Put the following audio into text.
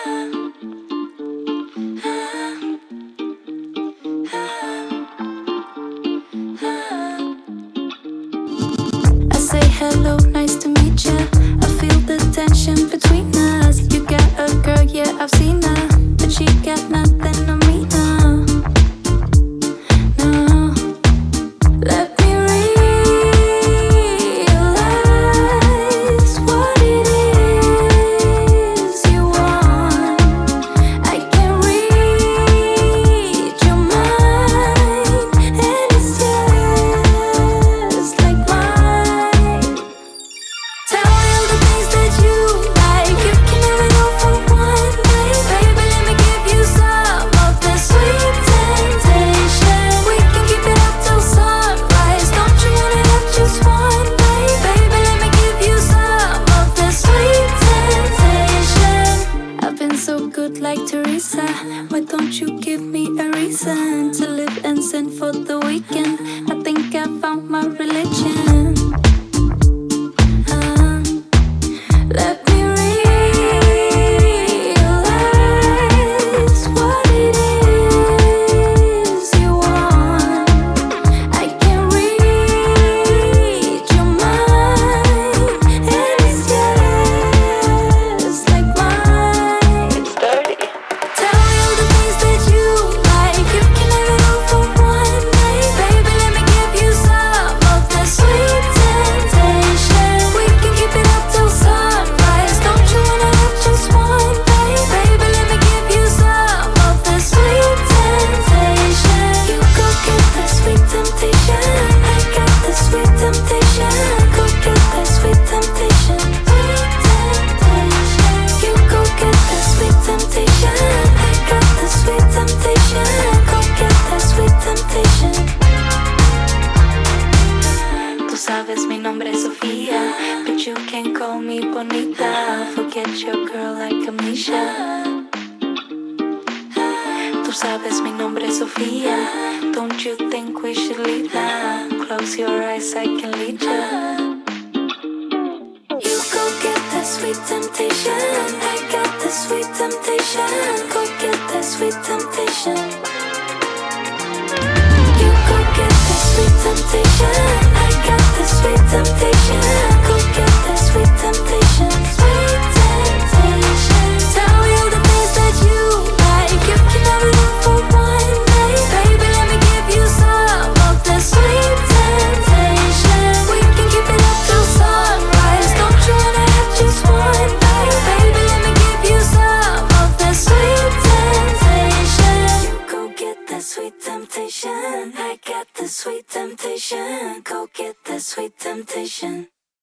I say hello, nice to meet ya. I feel the tension between us. You got a girl, yeah, I've seen her, but she got nothing on me now. No, let me realize what it is you want. I can read your mind, and it's just like mine. Tell me all the things that you like. You can have it all for one night. Baby, let me give you some of that sweet temptation. We can keep it up till sunrise. Don't you want it up just one night? Baby, let me give you some of that sweet temptation. I've been so good like Teresa. Why don't you give me a reason to live and sin for the weekend? I think I found my religion. Let me realize what it is you want. I can read your mind, and it's just like mine. It's dirty. Tell me all the things that you like. You can have it all for one night. Baby, let me give you some of that sweet temptation. We can keep it up till sunrise. Don't you wanna have just one night? Baby, let me give you some of that sweet temptation. You go get that sweet temptation. I got the sweet temptation. Go get that sweet temptation. Sweet temptation. You go get that sweet temptation. I got the sweet temptation. Go get that sweet temptation. Tú sabes mi nombre es Sofía, but you can call me Bonita. Forget your girl like Amnesia. Tú sabes mi nombre es Sofía. Don't you think we should leave now? Close your eyes, I can lead ya. You go get that sweet temptation. I got the sweet temptation. Go get that sweet temptation. You go get that sweet temptation. I got the sweet temptation. Go get that sweet temptation. Sweet temptation. Tell me all the things that you like. You can have it all for one night. Baby, let me give you some of that sweet temptation. We can keep it up till sunrise. Don't you wanna have just one night? Baby, let me give you some of that sweet temptation. You go get that sweet temptation. I got the sweet temptation. Go get that sweet temptation.